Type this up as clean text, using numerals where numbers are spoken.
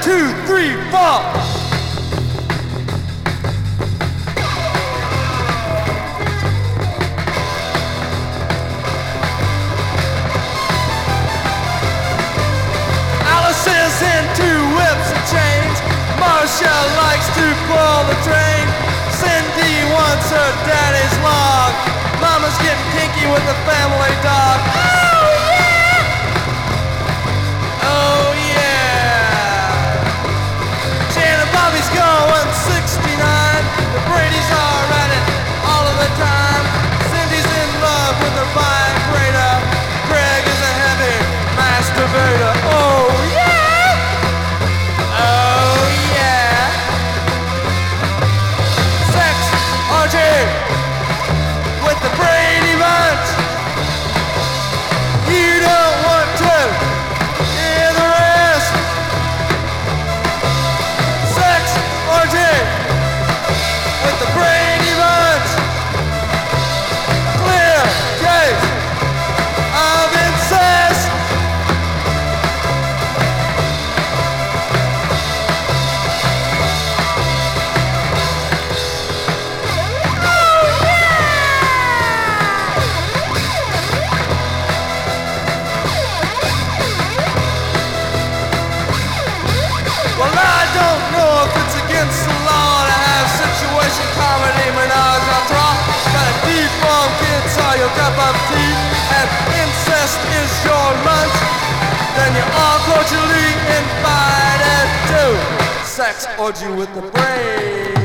2, 3, 4. Alice is into whips and chains. Marcia likes to pull the train. Cindy wants her daddy's log. Mama's getting kinky with the family dog. Oh yeah! Oh yeah! Jan and Bobby's going 69. The Brady's are at it all of the time. Cindy's in love with her vibrator. Greg is a heavy masturbator. Oh yeah! Oh yeah! Sex orgy with the Brady Bunch. You don't want to hear the rest. Sex orgy with the Brady Bunch. Clear case of incest. Well, I don't know if it's against the law to have situation comedy menage a trois. But if deformed kids are your cup of tea and incest is your lunch, then you're all cordially invited to sex orgy with the Brady.